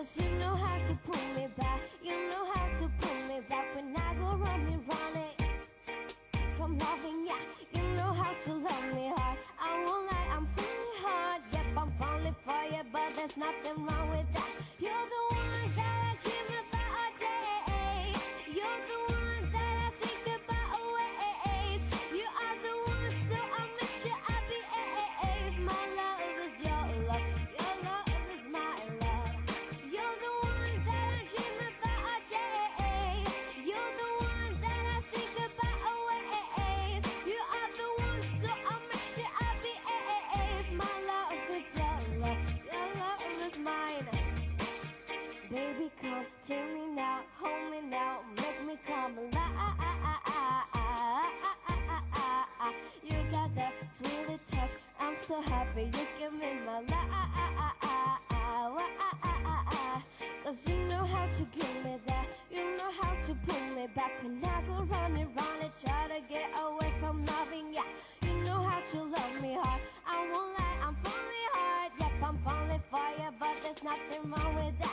'Cause you know how to pull me back. You know how to pull me back when I go running from loving ya. You know how to love me hard. I won't lie, I'm falling hard. Yep, I'm falling for you, but there's nothing wrong with that. You're the one that I dream about all day. You're the one that I think about always. You are the one, so I miss you, I'll be ace. My love is your love, your love is my love. You're the one that I dream about all day. You're the one that I think about always. You are the one, so I miss you, I'll be ace. My love is your love, your love is mine. Baby, come to me now, hold me now, make me come alive. You got that sweet touch, I'm so happy you give me my life. 'Cause you know how to give me that. You know how to pull me back when I go running, try to get away from loving ya. You know how to love me hard. I won't lie, I'm falling hard. Yep, I'm falling for you, but there's nothing wrong with that.